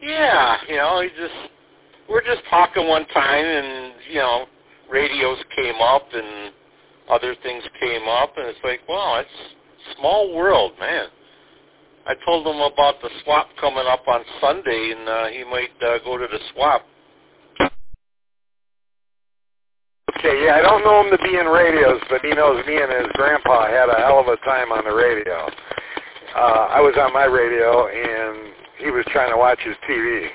Yeah, we're just talking one time, and radios came up and other things came up, and it's like, wow, it's a small world, man. I told him about the swap coming up on Sunday, and he might go to the swap. Okay, yeah, I don't know him to be in radios, but he knows me and his grandpa had a hell of a time on the radio. I was on my radio, and he was trying to watch his TV.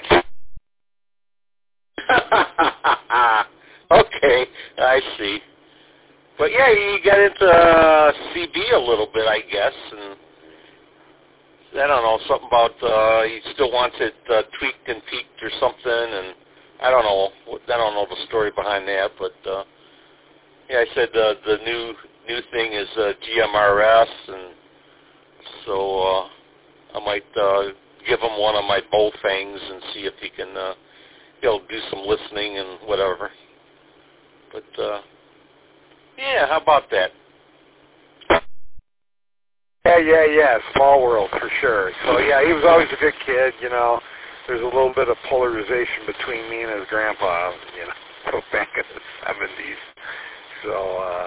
Okay, I see. But yeah, he got into CB a little bit, I guess, and I don't know, something about he still wants it tweaked and peaked or something, and I don't know the story behind that, but yeah, I said the new thing is GMRS, and so I might give him one of my Bowfangs and see if he can he'll do some listening and whatever. But yeah, how about that? Yeah, small world for sure. So yeah, he was always a good kid, There's a little bit of polarization between me and his grandpa, go back in the 70s. So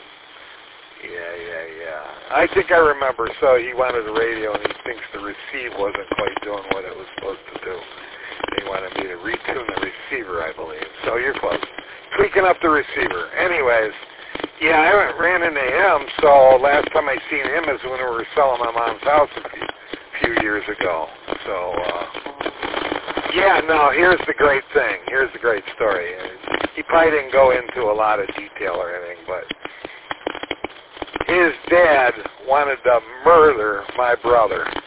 yeah. I think I remember. So he wanted a radio, and he thinks the receive wasn't quite doing what it was supposed to do. He wanted me to retune the receiver, I believe. So you're close. Tweaking up the receiver. Anyways, yeah, I ran into him, so last time I seen him is when we were selling my mom's house a few years ago. So, yeah, no, here's the great thing. Here's the great story. He probably didn't go into a lot of detail or anything, but his dad wanted to murder my brother.